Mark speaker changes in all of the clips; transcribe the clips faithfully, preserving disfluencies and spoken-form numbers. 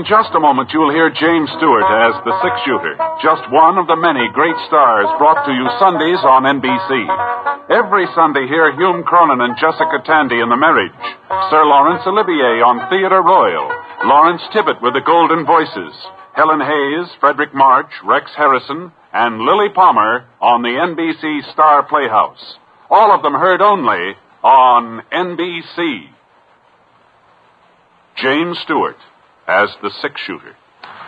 Speaker 1: In just a moment, you'll hear James Stewart as the six-shooter, just one of the many great stars brought to you Sundays on N B C. Every Sunday, hear Hume Cronin and Jessica Tandy in The Marriage, Sir Laurence Olivier on Theatre Royal, Lawrence Tibbett with the Golden Voices, Helen Hayes, Frederick March, Rex Harrison, and Lily Palmer on the N B C Star Playhouse. All of them heard only on N B C. James Stewart as the six-shooter.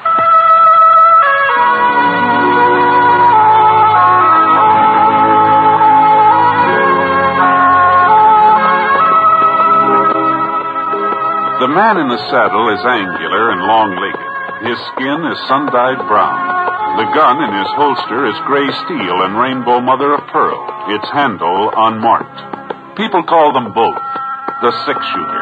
Speaker 1: The man in the saddle is angular and long-legged. His skin is sun-dyed brown. The gun in his holster is gray steel and rainbow mother of pearl, its handle unmarked. People call them both the six-shooter.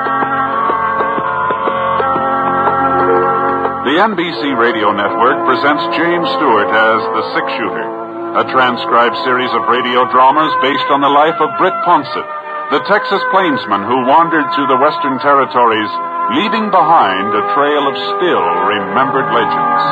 Speaker 1: The N B C Radio Network presents James Stewart as the six-shooter, a transcribed series of radio dramas based on the life of Britt Ponsett, the Texas plainsman who wandered through the Western Territories, leaving behind a trail of still remembered legends.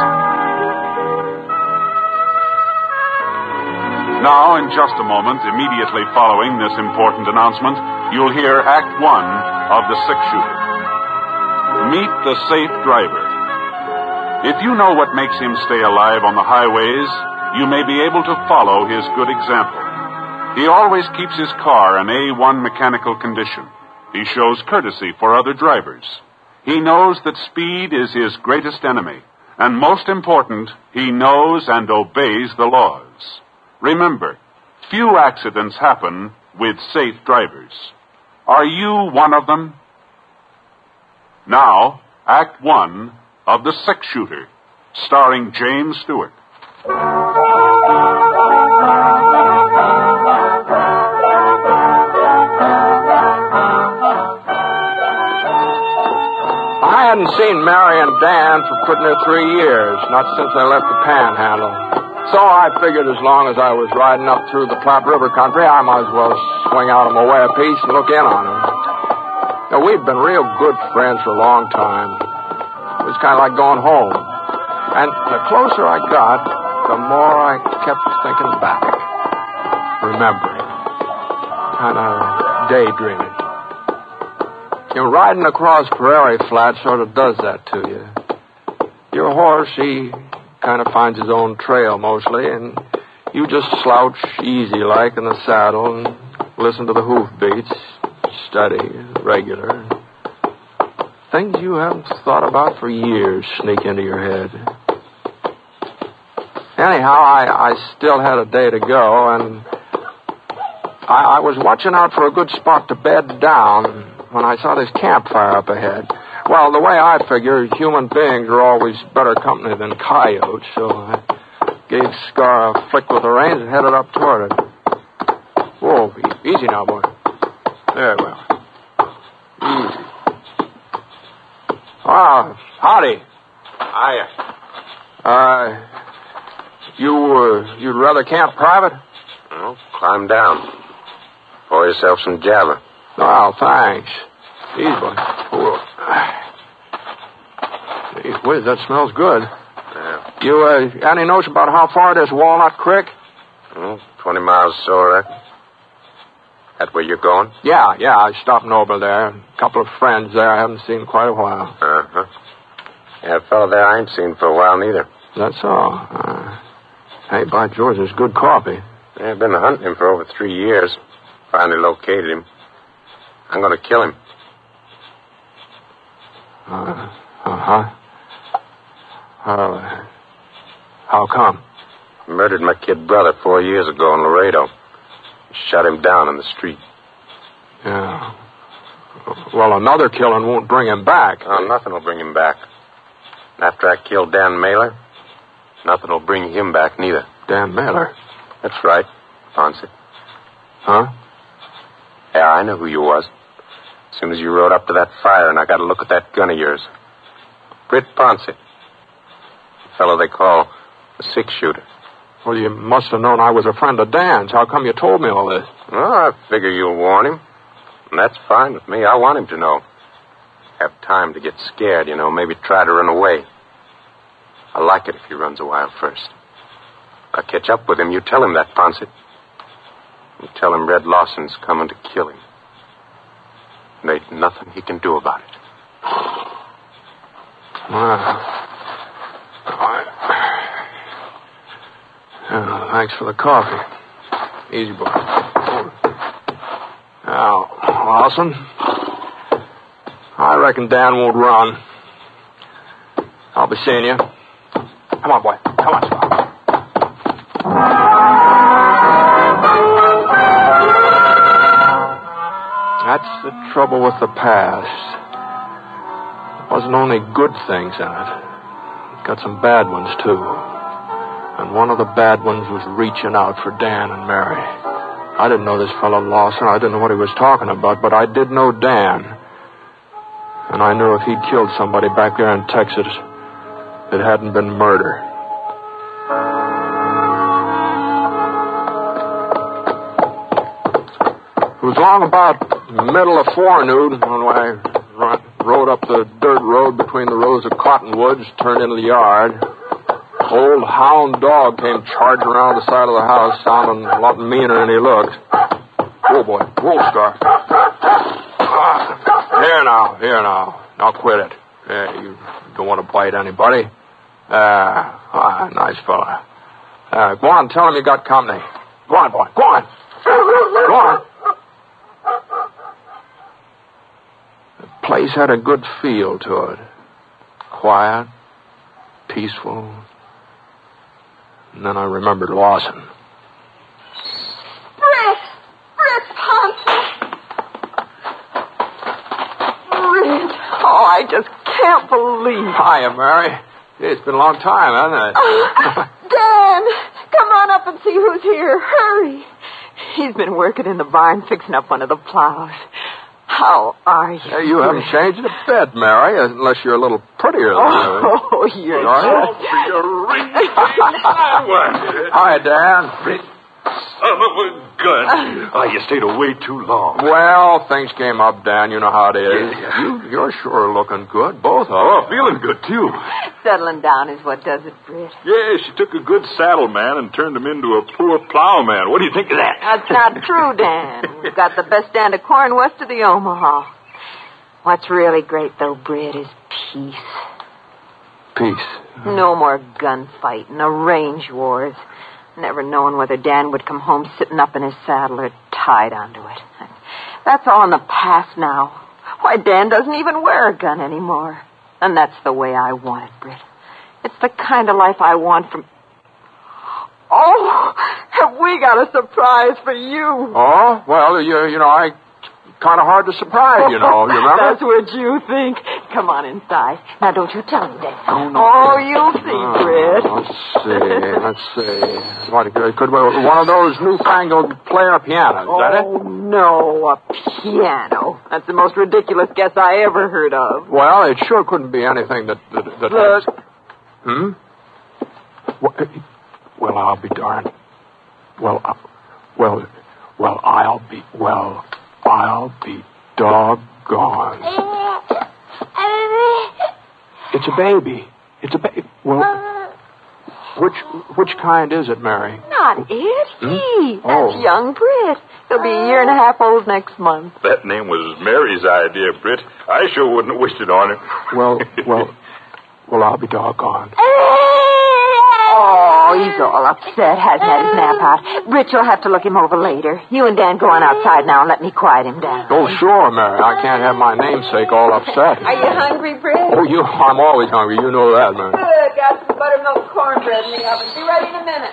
Speaker 1: Now, in just a moment, immediately following this important announcement, you'll hear Act One of The Six-Shooter. Meet the Safe Driver. If you know what makes him stay alive on the highways, you may be able to follow his good example. He always keeps his car in A one mechanical condition. He shows courtesy for other drivers. He knows that speed is his greatest enemy. And most important, he knows and obeys the laws. Remember, few accidents happen with safe drivers. Are you one of them? Now, Act One of The Six-Shooter, starring James Stewart.
Speaker 2: I hadn't seen Mary and Dan for pretty near three years, not since they left the Panhandle. So I figured as long as I was riding up through the Platte River country, I might as well swing out on my way a piece and look in on them. Now, we've been real good friends for a long time. It was kind of like going home. And the closer I got, the more I kept thinking back, remembering, kind of daydreaming. You know, riding across prairie flat sort of does that to you. Your horse, he kind of finds his own trail mostly, and you just slouch easy-like in the saddle and listen to the hoofbeats, steady, regular. Things you haven't thought about for years sneak into your head. Anyhow, I, I still had a day to go, and I, I was watching out for a good spot to bed down when I saw this campfire up ahead. Well, the way I figure, human beings are always better company than coyotes, so I gave Scar a flick with the reins and headed up toward it. Whoa, easy now, boy. There we are. Easy. Ah, howdy.
Speaker 3: Hiya.
Speaker 2: Uh, you, uh, you'd rather camp private?
Speaker 3: Well, climb down. Pour yourself some Java.
Speaker 2: Oh, thanks. Easy, boy. Whoa. Gee whiz, that smells good.
Speaker 3: Yeah.
Speaker 2: You, uh, any notion about how far it is Walnut Creek?
Speaker 3: Well, twenty miles or so, I reckon. That where you're going?
Speaker 2: Yeah, yeah, I stopped over there. A couple of friends there I haven't seen in quite a while.
Speaker 3: Uh-huh. Yeah, a fellow there I ain't seen for a while, neither.
Speaker 2: That's all. Uh, hey, by George, there's good coffee.
Speaker 3: Yeah, I've been hunting him for over three years. Finally located him. I'm going to kill him.
Speaker 2: Uh, uh-huh. Uh, how come?
Speaker 3: He murdered my kid brother four years ago in Laredo. Shot him down in the street.
Speaker 2: Yeah. Well, another killing won't bring him back.
Speaker 3: Oh, nothing will bring him back. After I killed Dan Mailer, nothing will bring him back neither.
Speaker 2: Dan Mailer?
Speaker 3: That's right, Ponce.
Speaker 2: Huh?
Speaker 3: Yeah, I know who you was. As soon as you rode up to that fire and I got a look at that gun of yours. Britt Ponce. The fellow they call the six-shooter.
Speaker 2: Well, you must have known I was a friend of Dan's. How come you told me all this?
Speaker 3: Well, I figure you'll warn him. And that's fine with me. I want him to know. have time to get scared, you know, maybe try to run away. I like it if he runs a while first. I'll catch up with him. You tell him that, Ponce. You tell him Red Lawson's coming to kill him. There ain't nothing he can do about it.
Speaker 2: Well, I... Oh, thanks for the coffee. Easy, boy. Now, Lawson, I reckon Dan won't run. I'll be seeing you. Come on, boy. Come on, Spock. That's the trouble with the past. There wasn't only good things in it. It got some bad ones, too. And one of the bad ones was reaching out for Dan and Mary. I didn't know this fellow Lawson. I didn't know what he was talking about, but I did know Dan. And I knew if he'd killed somebody back there in Texas, it hadn't been murder. It was long about the middle of forenoon when I rode up the dirt road between the rows of cottonwoods, turned into the yard. Old hound dog came charging around the side of the house, sounding a lot meaner than he looked. Whoa, boy. Whoa, Scar. Ah, here now, here now. Now quit it. Yeah, you don't want to bite anybody. Ah, ah, nice fella. Uh, go on, tell him you got company. Go on, boy. Go on. Go on. The place had a good feel to it. Quiet, peaceful. And then I remembered Lawson.
Speaker 4: Britt! Britt Ponce! Britt! Oh, I just can't believe.
Speaker 2: Hiya, Mary. It's been a long time, hasn't it?
Speaker 4: Uh, Dan! Come on up and see who's here. Hurry. He's been working in the barn fixing up one of the plows. How are you?
Speaker 2: Hey, you haven't changed a bit, Mary, unless you're a little prettier than you.
Speaker 4: Oh, you're
Speaker 2: All
Speaker 4: just...
Speaker 2: Hi, Dan.
Speaker 5: Son of a gun. Oh, you stayed away too long.
Speaker 2: Well, things came up, Dan. You know how it is.
Speaker 5: Yeah, yeah.
Speaker 2: You, you're sure looking good, both of
Speaker 5: Oh,
Speaker 2: you.
Speaker 5: feeling good, too.
Speaker 4: Settling down is what does it, Britt.
Speaker 5: Yeah, she took a good saddle man and turned him into a poor plowman. What do you think of that?
Speaker 4: That's not true, Dan. We've got the best stand of corn west of the Omaha. What's really great, though, Britt, is peace.
Speaker 2: Peace.
Speaker 4: No more gunfighting, no range wars. Never knowing whether Dan would come home sitting up in his saddle or tied onto it. That's all in the past now. Why, Dan doesn't even wear a gun anymore. And that's the way I want it, Britt. It's the kind of life I want from... Oh, have we got a surprise for you?
Speaker 2: Oh, well, you, you know, I... Kind of hard to surprise, you know. You remember?
Speaker 4: That's what you think. Come on inside. Now, don't you tell him, Dan.
Speaker 2: Oh, no.
Speaker 4: Oh, you'll see,
Speaker 2: Oh,
Speaker 4: Britt.
Speaker 2: let's see. Let's see. What, could, could, one of those newfangled player pianos, is that
Speaker 4: Oh,
Speaker 2: it?
Speaker 4: no, a piano. That's the most ridiculous guess I ever heard of.
Speaker 2: Well, it sure couldn't be anything that... that, that
Speaker 4: Look.
Speaker 2: has- Hmm? Well, well, I'll be darned. Well, uh, well, well, I'll be... Well... I'll be doggone. It's a baby. It's a baby. Well, which which kind is it, Mary?
Speaker 4: Not it.
Speaker 2: Hmm?
Speaker 4: He. That's
Speaker 2: Oh.
Speaker 4: young Britt. He'll be a year and a half old next month.
Speaker 5: That name was Mary's idea, Britt. I sure wouldn't have wished it on her.
Speaker 2: Well, well, well, I'll be doggone.
Speaker 4: Oh, he's all upset. Hasn't had his nap out. Britt, you'll have to look him over later. You and Dan go on outside now and let me quiet him down.
Speaker 2: Oh, sure, Mary. I can't have my namesake all upset.
Speaker 4: Are you hungry, Britt?
Speaker 2: Oh, you, I'm always hungry. You know that, Mary.
Speaker 4: Good. Got some buttermilk cornbread in the oven. Be ready in a minute.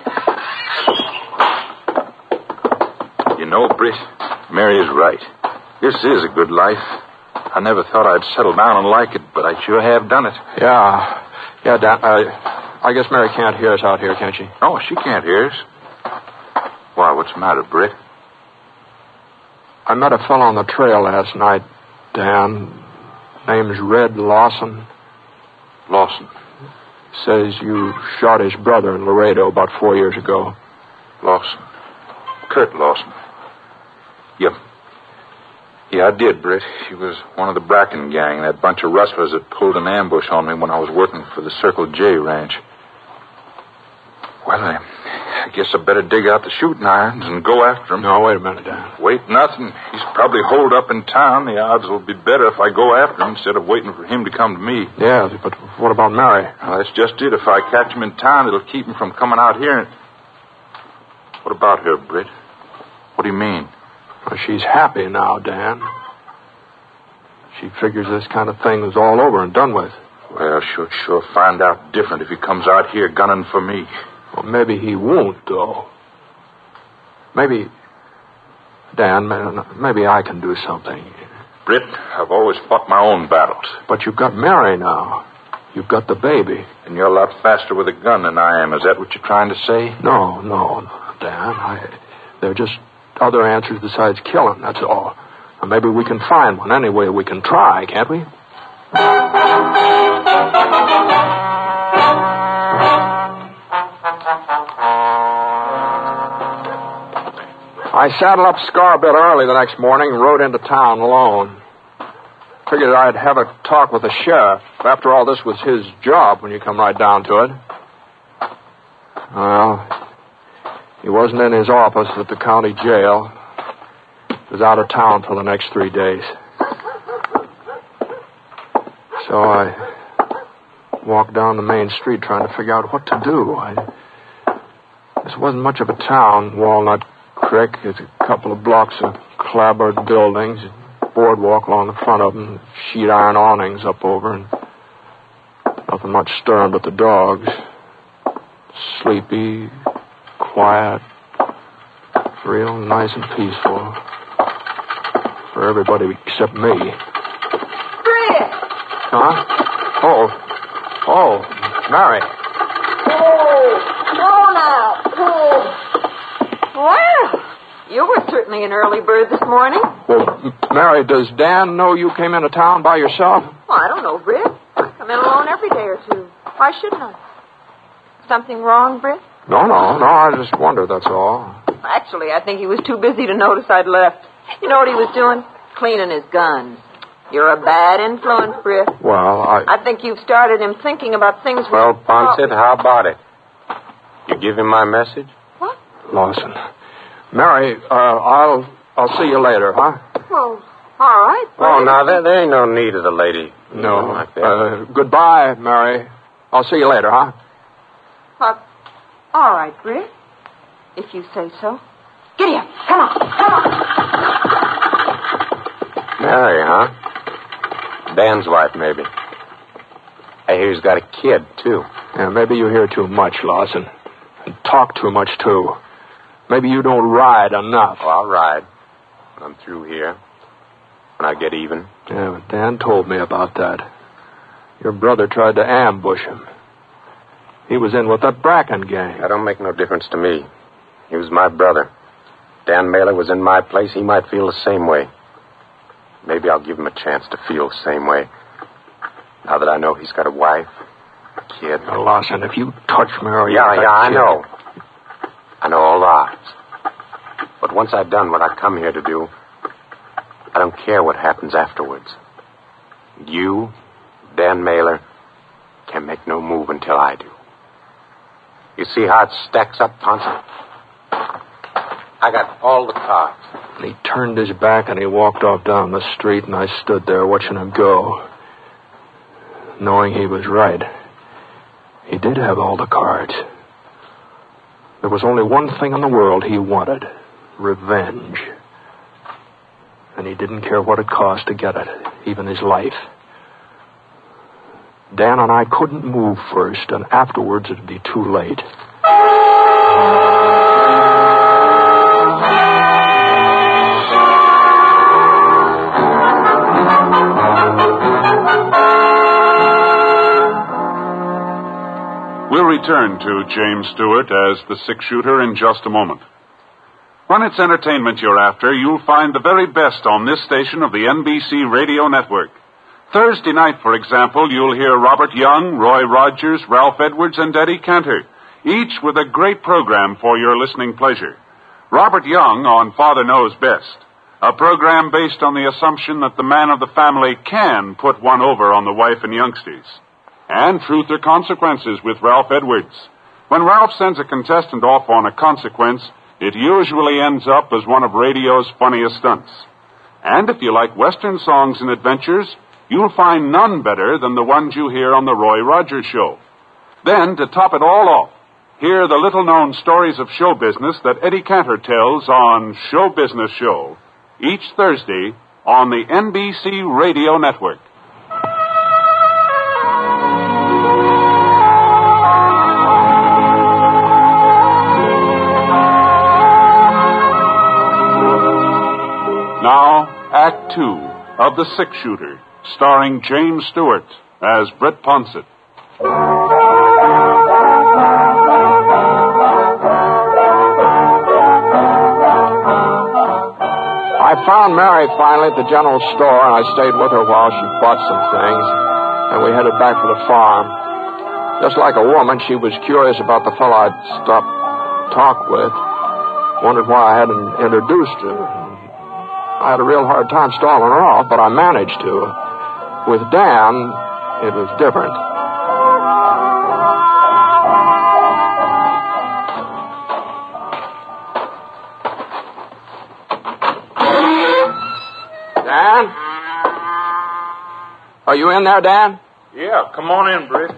Speaker 5: You know, Britt, Mary is right. This is a good life. I never thought I'd settle down and like it, but I sure have done it.
Speaker 2: Yeah. Yeah, Dan, uh, I guess Mary can't hear us out here, can she?
Speaker 5: Oh, she can't hear us. Why, what's the matter, Britt?
Speaker 2: I met a fellow on the trail last night, Dan. Name's Red Lawson.
Speaker 5: Lawson.
Speaker 2: Says you shot his brother in Laredo about four years ago.
Speaker 5: Lawson. Kurt Lawson. You, Yeah, I did, Britt. He was one of the Bracken gang, that bunch of rustlers that pulled an ambush on me when I was working for the Circle J ranch. Well, I, I guess I better dig out the shooting irons and go after him.
Speaker 2: No, wait a minute, Dan.
Speaker 5: Wait, nothing. He's probably holed up in town. The odds will be better if I go after him instead of waiting for him to come to me.
Speaker 2: Yeah, but what about Mary?
Speaker 5: Well, that's just it. If I catch him in town, it'll keep him from coming out here. And... What about her, Britt? What do you mean?
Speaker 2: Well, she's happy now, Dan. She figures this kind of thing is all over and done with.
Speaker 5: Well, she'll sure find out different if he comes out here gunning for me.
Speaker 2: Well, maybe he won't, though. Maybe, Dan, maybe I can do something.
Speaker 5: Britt, I've always fought my own battles.
Speaker 2: But you've got Mary now. You've got the baby.
Speaker 5: And you're a lot faster with a gun than I am. Is that what you're trying to say?
Speaker 2: No, no, no, Dan. I, there are just other answers besides killing, that's all. And maybe we can find one. Anyway, we can try, can't we? I saddled up Scar a bit early the next morning and rode into town alone. Figured I'd have a talk with the sheriff. After all, this was his job when you come right down to it. Well, he wasn't in his office at the county jail. He was out of town for the next three days. So I walked down the main street trying to figure out what to do. I, this wasn't much of a town. Walnut Creek is a couple of blocks of clapboard buildings, a boardwalk along the front of them, sheet iron awnings up over, and nothing much stirring but the dogs. Sleepy, quiet, real nice and peaceful. For everybody except me.
Speaker 4: Britt!
Speaker 2: Huh? Oh. Oh, Mary.
Speaker 4: Oh, oh now. Oh. Well, you were certainly an early bird this morning.
Speaker 2: Well, M- Mary, does Dan know you came into town by yourself?
Speaker 4: Well, I don't know, Britt. I come in alone every day or two. Why shouldn't I? Something wrong, Britt?
Speaker 2: No, no, no. I just wondered, that's all.
Speaker 4: Actually, I think he was too busy to notice I'd left. You know what he was doing? Cleaning his guns. You're a bad influence, Britt.
Speaker 2: Well, I...
Speaker 4: I think you've started him thinking about things...
Speaker 3: Well, Ponset, how about it? You give him my message?
Speaker 4: What?
Speaker 2: Lawson. Mary, uh, I'll I'll see you later, huh?
Speaker 4: Well, all right.
Speaker 3: Oh, now, there, there ain't no need of the lady.
Speaker 2: No.
Speaker 3: Like that.
Speaker 2: Uh, goodbye, Mary. I'll see you later, huh?
Speaker 4: Uh, all right, Britt. If you say so. Get here. Come on. Come on.
Speaker 3: Mary, huh? Dan's wife, maybe. I hear he's got a kid, too.
Speaker 2: Yeah, maybe you hear too much, Lawson. And talk too much, too. Maybe you don't ride enough.
Speaker 3: Oh, I'll ride. When I'm through here. When I get even.
Speaker 2: Yeah, but Dan told me about that. Your brother tried to ambush him. He was in with that Bracken gang.
Speaker 3: That don't make no difference to me. He was my brother. Dan Mailer was in my place. He might feel the same way. Maybe I'll give him a chance to feel the same way. Now that I know he's got a wife, a kid.
Speaker 2: Now, Lawson, if you touch Mary...
Speaker 3: Yeah, yeah, I
Speaker 2: kid...
Speaker 3: know. I know all the odds. But once I've done what I come here to do, I don't care what happens afterwards. You, Dan Mailer, can't make no move until I do. You see how it stacks up, Ponce? I got all the cards.
Speaker 2: And he turned his back and he walked off down the street, and I stood there watching him go, knowing he was right. He did have all the cards. There was only one thing in the world he wanted: revenge. And he didn't care what it cost to get it, even his life. Dan and I couldn't move first, and afterwards it'd be too late.
Speaker 1: We'll return to James Stewart as the six-shooter in just a moment. When it's entertainment you're after, you'll find the very best on this station of the N B C Radio Network. Thursday night, for example, you'll hear Robert Young, Roy Rogers, Ralph Edwards, and Eddie Cantor, each with a great program for your listening pleasure. Robert Young on Father Knows Best. a program based on the assumption that the man of the family can put one over on the wife and youngsters. And Truth or Consequences with Ralph Edwards. When Ralph sends a contestant off on a consequence, it usually ends up as one of radio's funniest stunts. And if you like Western songs and adventures, you'll find none better than the ones you hear on the Roy Rogers Show. Then, to top it all off, hear the little-known stories of show business that Eddie Cantor tells on Show Business Show, each Thursday on the N B C Radio Network. Now, Act Two of The Six Shooter, starring James Stewart as Britt Ponsett.
Speaker 2: I found Mary finally at the general store, and I stayed with her while she bought some things, and we headed back for the farm. Just like a woman, she was curious about the fellow I'd stopped to talk with, wondered why I hadn't introduced her. I had a real hard time stalling her off, but I managed to. With Dan, it was different. Dan? Are you in there, Dan?
Speaker 5: Yeah, come on in, Britt.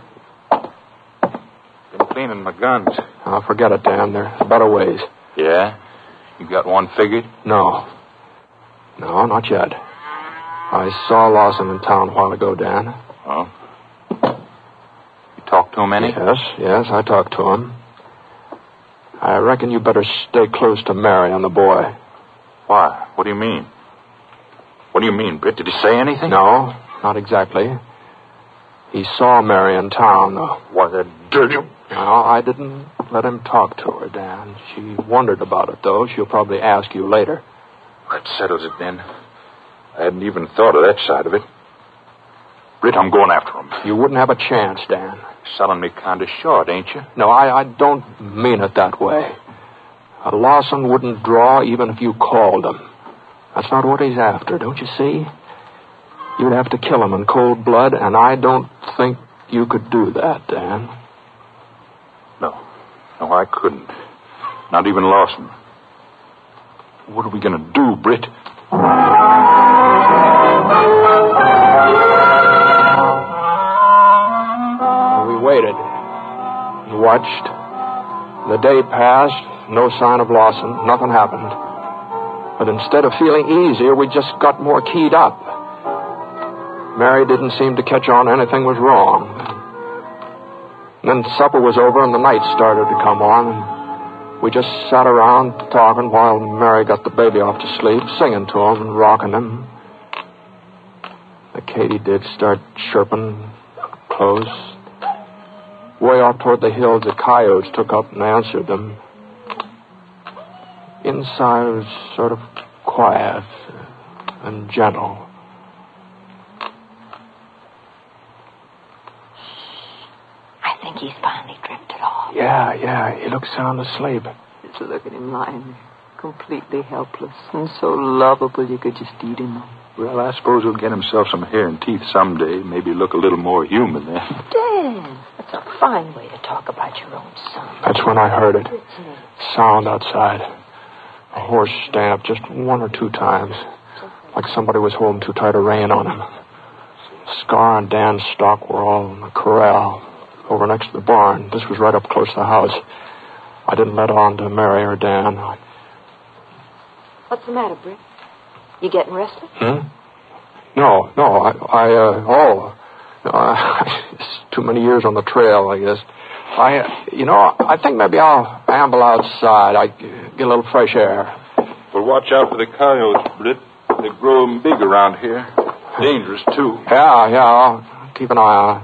Speaker 5: Been cleaning my guns.
Speaker 2: Oh, forget it, Dan. There's better ways.
Speaker 5: Yeah? You got one figured?
Speaker 2: No. No, not yet. I saw Lawson in town a while ago, Dan.
Speaker 5: Oh? You talked to him any?
Speaker 2: Yes, yes, I talked to him. I reckon you better stay close to Mary and the boy.
Speaker 5: Why? What do you mean? What do you mean, Britt? Did he say anything?
Speaker 2: No, not exactly. He saw Mary in town, though.
Speaker 5: What a dirty...
Speaker 2: No, I didn't let him talk to her, Dan. She wondered about it, though. She'll probably ask you later.
Speaker 5: That settles it, then. I hadn't even thought of that side of it. Britt, I'm going after him.
Speaker 2: You wouldn't have a chance, Dan.
Speaker 5: Selling me kind of short, ain't you?
Speaker 2: No, I, I don't mean it that way. A Lawson wouldn't draw even if you called him. That's not what he's after, don't you see? You'd have to kill him in cold blood, and I don't think you could do that, Dan.
Speaker 5: No. No, I couldn't. Not even Lawson. What are we going to do, Britt?
Speaker 2: We waited and watched. The day passed, no sign of Lawson, nothing happened. But instead of feeling easier, we just got more keyed up. Mary didn't seem to catch on anything was wrong. And then supper was over and the night started to come on. And we just sat around talking while Mary got the baby off to sleep, singing to him and rocking him. The katydid started chirping close. Way off toward the hills, the coyotes took up and answered them. Inside it was sort of quiet and gentle.
Speaker 4: I think he's finally drifted off.
Speaker 2: Yeah, yeah, he looks sound asleep.
Speaker 4: Just look at him lying there, completely helpless and so lovable you could just eat him up.
Speaker 5: Well, I suppose he'll get himself some hair and teeth someday. Maybe look a little more human then.
Speaker 4: Dan, that's a fine way to talk about your own son.
Speaker 2: That's when I heard it. Sound outside. A horse stamped just one or two times, like somebody was holding too tight a rein on him. Scar and Dan's stock were all in the corral over next to the barn. This was right up close to the house. I didn't let on to Mary or Dan.
Speaker 4: What's the matter, Britt? You getting restless?
Speaker 2: Hmm? No, no, I, I uh, oh, uh, it's too many years on the trail, I guess. I, uh, you know, I think maybe I'll amble outside. I get a little fresh air.
Speaker 5: Well, watch out for the coyotes, Britt. They're growing big around here. Dangerous, too.
Speaker 2: Yeah, yeah, I'll keep an eye on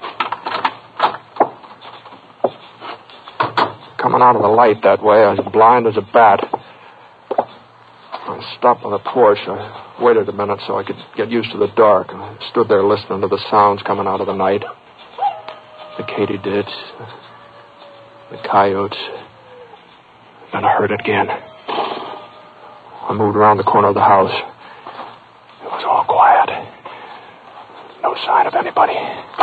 Speaker 2: it. Coming out of the light that way, I was blind as a bat. I stopped on the porch. I waited a minute so I could get used to the dark. I stood there listening to the sounds coming out of the night. The katydids, the coyotes. Then I heard it again. I moved around the corner of the house. It was all quiet. No sign of anybody.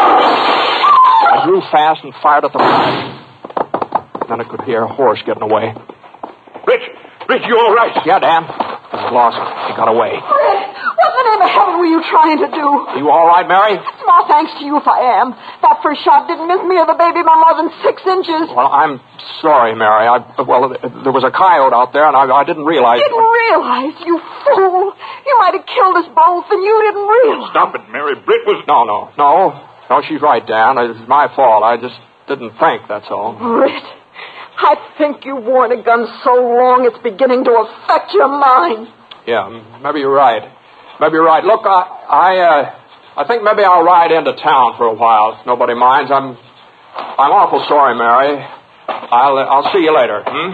Speaker 2: I drew fast and fired at the fire. Then I could hear a horse getting away.
Speaker 5: Rich! Rich, you all right?
Speaker 2: Yeah, Dan. It was Lawson. He got away.
Speaker 4: Fred, what in the name of heaven were you trying to do?
Speaker 2: You all right, Mary?
Speaker 4: Small thanks to you if I am. That first shot didn't miss me or the baby by more than six inches.
Speaker 2: Well, I'm sorry, Mary. I, well, there was a coyote out there, and I, I didn't realize...
Speaker 4: Didn't realize, you fool. You might have killed us both, and you didn't realize.
Speaker 5: Stop it, Mary. Britt was...
Speaker 2: No, no, no. No, she's right, Dan. It's my fault. I just didn't think, that's all.
Speaker 4: Britt, I think you've worn a gun so long it's beginning to affect your mind.
Speaker 2: Yeah, maybe you're right. Maybe you're right. Look, I, I, uh, I think maybe I'll ride into town for a while. If nobody minds. I'm, I'm awful sorry, Mary. I'll, uh, I'll see you later. Hmm?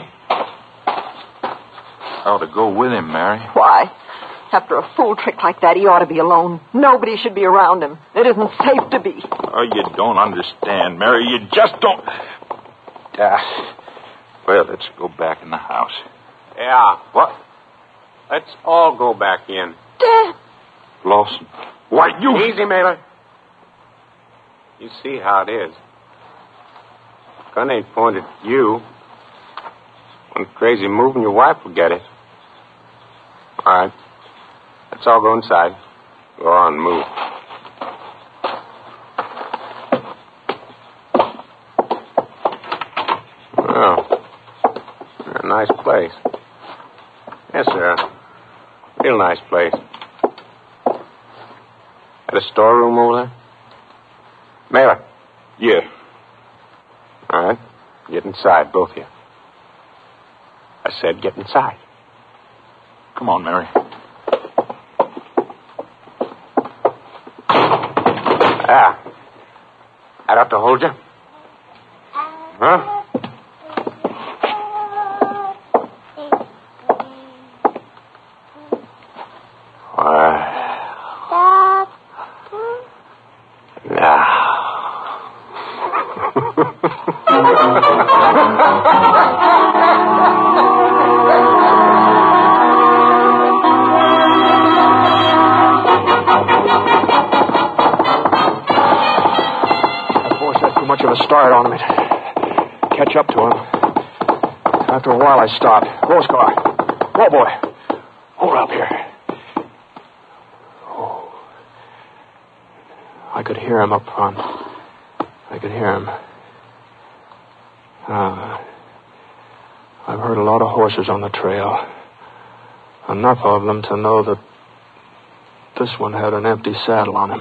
Speaker 5: I ought to go with him, Mary.
Speaker 4: Why? After a fool trick like that, he ought to be alone. Nobody should be around him. It isn't safe to be.
Speaker 5: Oh, you don't understand, Mary. You just don't... Ah. Well, let's go back in the house.
Speaker 3: Yeah.
Speaker 5: What?
Speaker 3: Let's all go back in.
Speaker 4: Dad.
Speaker 5: Lawson. Why, you...
Speaker 3: Easy, Mailer. You see how it is. Gun ain't pointed at you. One crazy move and your wife will get it. All right. Let's all go inside. Go on, move. Well, a nice place. Yes, sir. Real nice place. Got a storeroom over there? Mailer.
Speaker 5: Yeah.
Speaker 3: All right. Get inside, both of you. I said get inside.
Speaker 5: Come on, Mary.
Speaker 3: Ah. That ought to hold you? Huh?
Speaker 2: Much of a start on me to catch up to him. After a while, I stopped. Rose car. Whoa, boy. Hold up here. Oh. I could hear him up front. I could hear him. Uh, I've heard a lot of horses on the trail. Enough of them to know that this one had an empty saddle on him.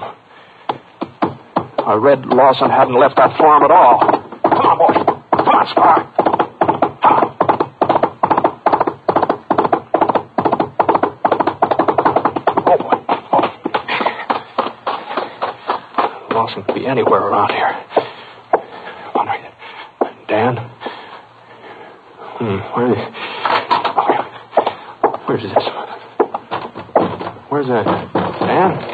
Speaker 2: I read Lawson hadn't left that farm at all. Come on, boy. Come on, Scar. Oh, boy. Oh. Lawson could be anywhere around here. Dan? Hmm, where is... Where's this? Where's that? Dan?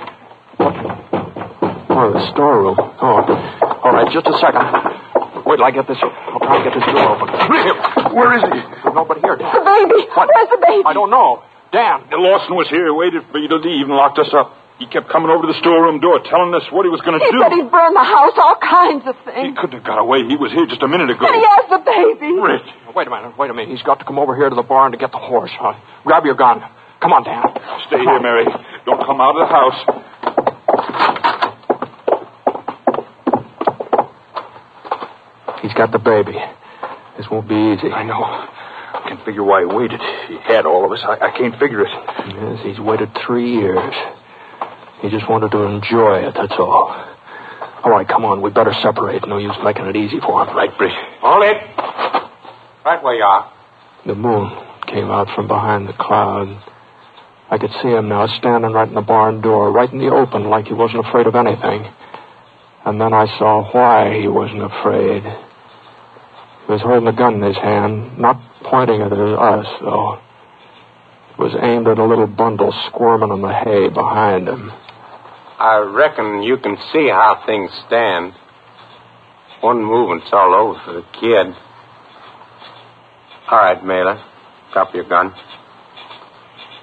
Speaker 2: Oh, the storeroom. Oh, all right, just a second. Wait till I get this. I'll try and get this door open.
Speaker 5: Where is he?
Speaker 2: There's nobody here, Dan.
Speaker 4: The baby.
Speaker 2: What?
Speaker 4: Where's the baby?
Speaker 2: I don't know. Dan.
Speaker 5: Lawson was here, waited for you to leave, and locked us up. He kept coming over to the storeroom door, telling us what he was going to
Speaker 4: He
Speaker 5: do.
Speaker 4: said he'd burn the house, all kinds of
Speaker 5: He
Speaker 4: things.
Speaker 5: couldn't have got away. He was here just a minute ago.
Speaker 4: And he has the baby.
Speaker 5: Rich.
Speaker 2: Wait a minute. Wait a minute. He's got to come over here to the barn to get the horse. Uh, grab your gun. Come on, Dan.
Speaker 5: Stay here, Mary. Don't come out of the house.
Speaker 2: He's got the baby. This won't be easy.
Speaker 5: I know. I can figure why he waited. He had all of us. I, I can't figure it.
Speaker 2: Yes, he's waited three years. He just wanted to enjoy it, that's all. All right, come on. We better separate. No use making it easy for him.
Speaker 5: Right, Britt.
Speaker 3: Hold it. Right where you are.
Speaker 2: The moon came out from behind the cloud. I could see him now, standing right in the barn door, right in the open, like he wasn't afraid of anything. And then I saw why he wasn't afraid. He was holding a gun in his hand, not pointing it at us, though. It was aimed at a little bundle squirming in the hay behind him.
Speaker 3: I reckon you can see how things stand. One move and it's all over for the kid. All right, Mailer. Drop your gun.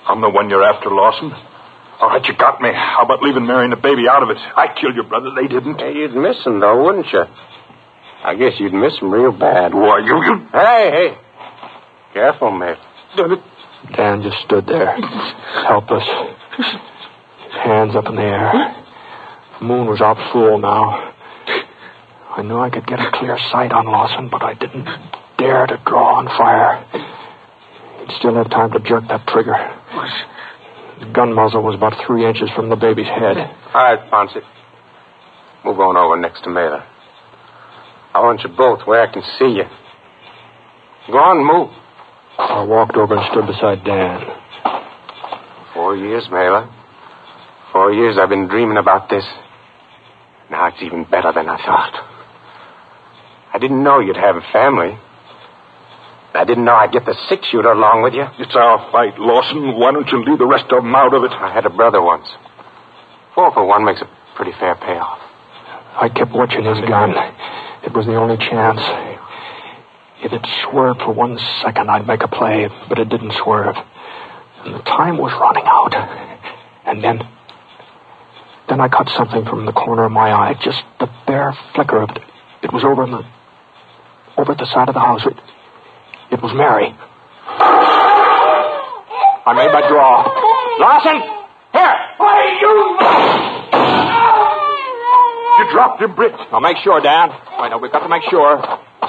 Speaker 5: I'm the one you're after, Lawson. All right, you got me. How about leaving Mary and the baby out of it? I killed your brother. They didn't.
Speaker 3: Hey, you'd miss him, though, wouldn't you? I guess you'd miss him real bad.
Speaker 5: Why, you... you...
Speaker 3: Hey, hey. Careful, mate.
Speaker 2: Dan just stood there, helpless, hands up in the air. The moon was out full now. I knew I could get a clear sight on Lawson, but I didn't dare to draw on fire. He'd still have time to jerk that trigger. The gun muzzle was about three inches from the baby's head.
Speaker 3: All right, Ponce. Move on over next to Mela. I want you both where I can see you. Go on, move.
Speaker 2: I walked over and stood beside Dan.
Speaker 3: Four years, Mela. Four years I've been dreaming about this. Now it's even better than I thought. I didn't know you'd have a family. I didn't know I'd get the six-shooter along with you.
Speaker 5: It's our fight, Lawson. Why don't you leave the rest of them out of it?
Speaker 3: I had a brother once. Four for one makes a pretty fair payoff.
Speaker 2: I kept watching his gun. It was the only chance. If it swerved for one second, I'd make a play, but it didn't swerve. And the time was running out. And then... Then I caught something from the corner of my eye, just the bare flicker of it. It was over in the... over at the side of the house. It, it was Mary. I made my draw. Lawson! Here!
Speaker 5: Why, you... You dropped him, Britt.
Speaker 2: I'll make sure, Dan. I know, we've got to make sure.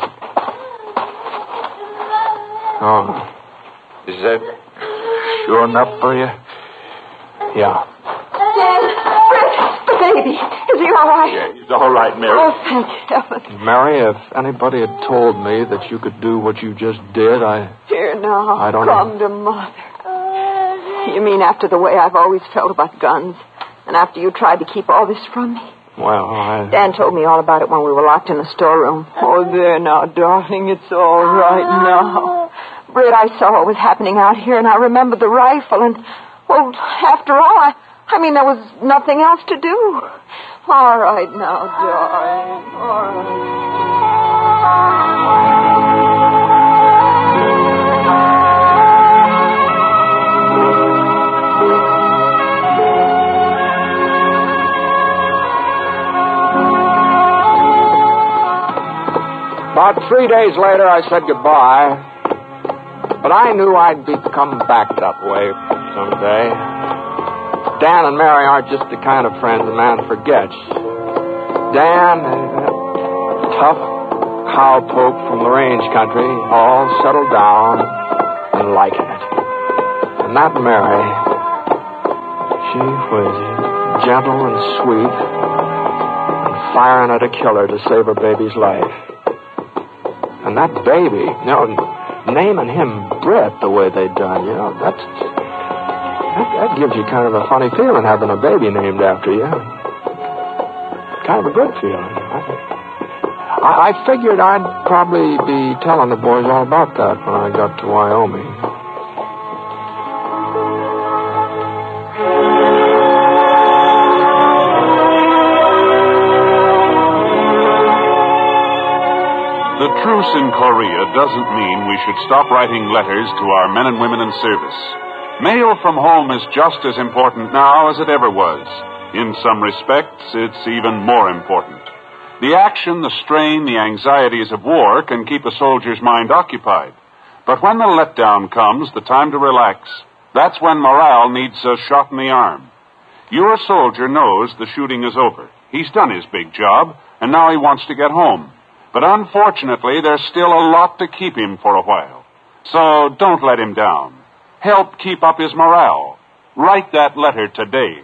Speaker 2: Oh. Is that sure enough for you? Yeah.
Speaker 4: Dan, Britt, the baby. Is he all right?
Speaker 5: Yeah, he's all right, Mary.
Speaker 4: Oh, thank heaven.
Speaker 2: Mary, if anybody had told me that you could do what you just did, I...
Speaker 4: Here now.
Speaker 2: I don't
Speaker 4: Come
Speaker 2: know.
Speaker 4: to Mother. You mean after the way I've always felt about guns? And after you tried to keep all this from me?
Speaker 2: Well, I...
Speaker 4: Dan told me all about it when we were locked in the storeroom. Oh, there now, darling. It's all right now. Britt, I saw what was happening out here, and I remembered the rifle, and, well, after all, I, I mean, there was nothing else to do. All right now, darling. All right.
Speaker 2: About three days later, I said goodbye. But I knew I'd be come back that way someday. Dan and Mary aren't just the kind of friends a man forgets. Dan, that tough cowpoke from the range country, all settled down and liking it. And that Mary, she was gentle and sweet and firing at a killer to save her baby's life. And that baby, you know, naming him Britt the way they done, you know, that's, that, that gives you kind of a funny feeling having a baby named after you. Kind of a good feeling. I, I figured I'd probably be telling the boys all about that when I got to Wyoming.
Speaker 1: The truce in Korea doesn't mean we should stop writing letters to our men and women in service. Mail from home is just as important now as it ever was. In some respects, it's even more important. The action, the strain, the anxieties of war can keep a soldier's mind occupied. But when the letdown comes, the time to relax, that's when morale needs a shot in the arm. Your soldier knows the shooting is over. He's done his big job, and now he wants to get home. But unfortunately, there's still a lot to keep him for a while. So don't let him down. Help keep up his morale. Write that letter today.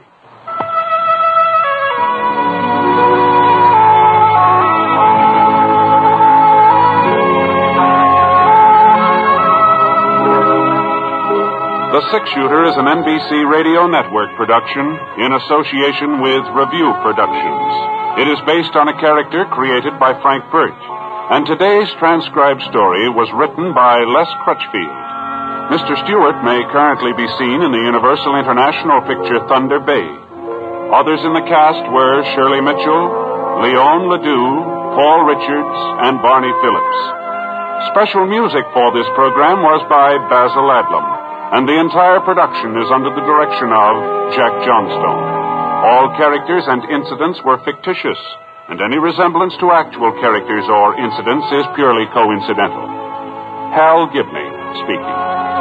Speaker 1: The Six Shooter is an N B C Radio Network production in association with Review Productions. It is based on a character created by Frank Birch, and today's transcribed story was written by Les Crutchfield. Mister Stewart may currently be seen in the Universal International picture Thunder Bay. Others in the cast were Shirley Mitchell, Leon Ledoux, Paul Richards, and Barney Phillips. Special music for this program was by Basil Adlam, and the entire production is under the direction of Jack Johnstone. All characters and incidents were fictitious, and any resemblance to actual characters or incidents is purely coincidental. Hal Gibney speaking.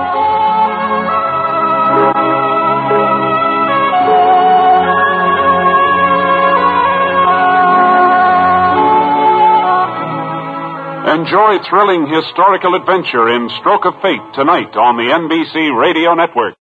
Speaker 1: Enjoy thrilling historical adventure in Stroke of Fate tonight on the N B C Radio Network.